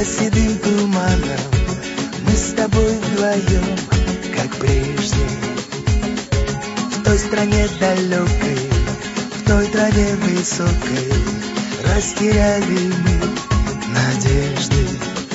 седым туманом мы с тобой вдвоем, как прежде. В той стране далекой, в той траве высокой растеряли мы надежды.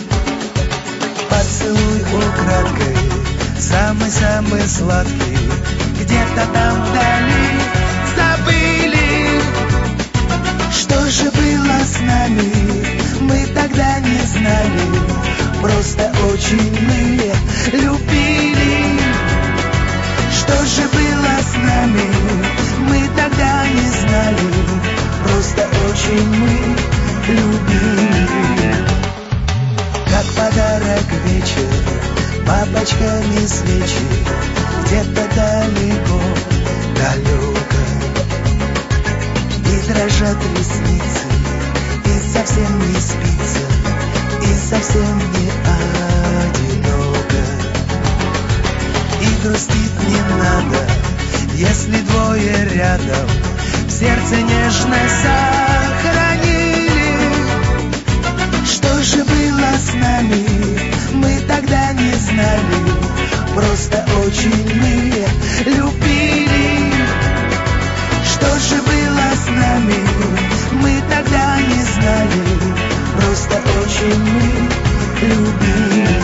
Поцелуй украдкой, самый-самый сладкий, где-то там вдали забыли. Что же было с нами, мы тогда не знали, просто очень мы любили. Что же было с нами, мы тогда не знали, просто очень мы любили. Как подарок вечер, бабочками свечи, где-то далеко, далеко. И дрожат ресницы, и совсем не спится, и совсем не одиноко. И грустить не надо, если двое рядом в сердце нежность сохранили. Что же было с нами, мы тогда не знали, просто очень мы любили. Что же было с нами, мы тогда не знали, просто очень мы любили.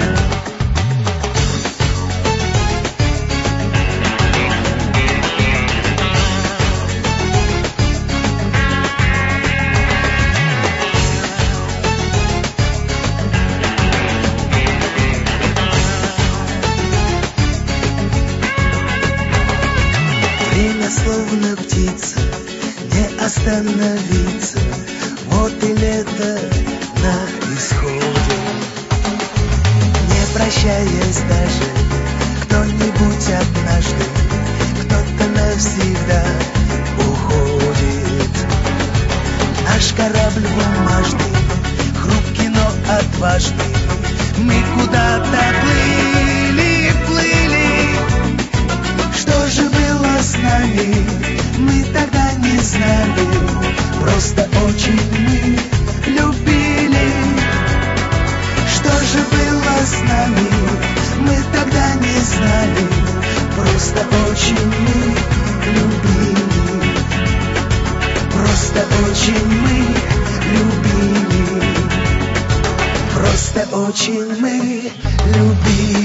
Время словно птица, не остановиться, вот и лето на исходе. Не прощаясь даже, кто-нибудь однажды, кто-то навсегда уходит. Наш корабль бумажный, хрупкий, но отважный, мы куда-то плыли, плыли. Что же было с нами, мы тогда не знали, просто очень мы любили. Что же было с нами, мы тогда не знали, просто очень мы любили. Просто очень мы любили. Просто очень мы любили.